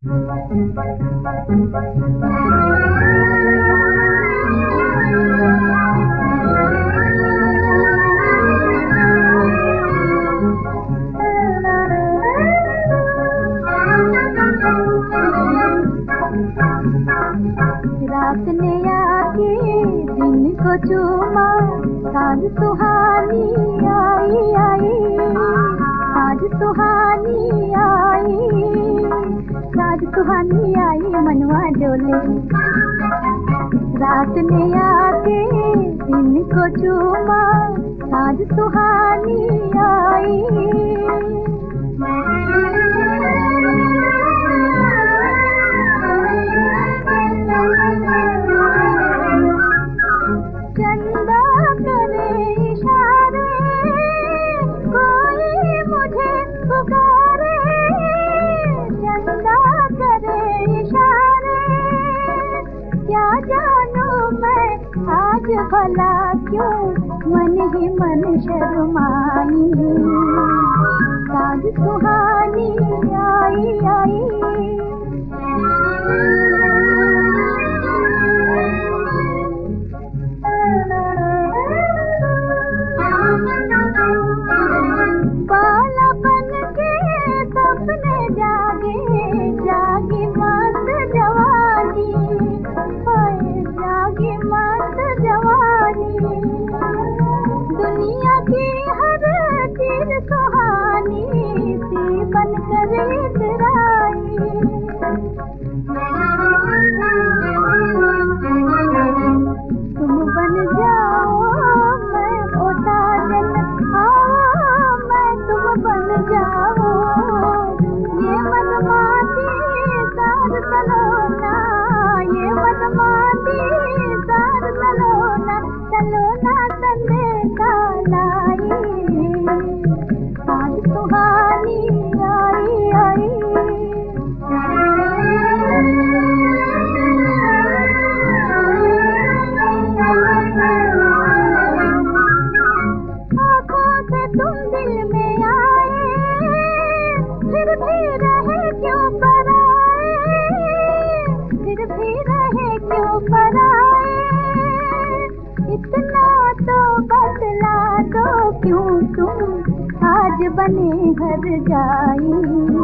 रात ने आके दिन को चूमा, साँझ सुहानी आई आई, साँझ सुहानी आई, साँझ सुहानी आई मनवा डोले। रात ने आके दिन को चूमा, साँझ सुहानी आई। चंदा करे इशारे, कोई मुझे पुकारे, चंदा करे इशारे, क्या जानूं मैं आज भला क्यों मन ही मन शर्माई। साँझ सुहानी आई आई। बाला बन के सपने जागे, जागी मस्त जवानी, जागी मस्त जवानी। दुनिया की हर चीज सुहानी सी बनकर इतराई। तुम बन जाओ मैं ओ साजन, मैं तुम बन जाओ, ये मदमाती सार सलोना, ये मदमाती सार सलोना, सलोना संदेशा लाई। साँझ सुहानी आई आई। तुम दिल में आए, फिर भी रहे क्यों पराए, फिर भी रहे क्यों पराए। इतना तो बतला दो क्यों तुम आज बने हर जाई।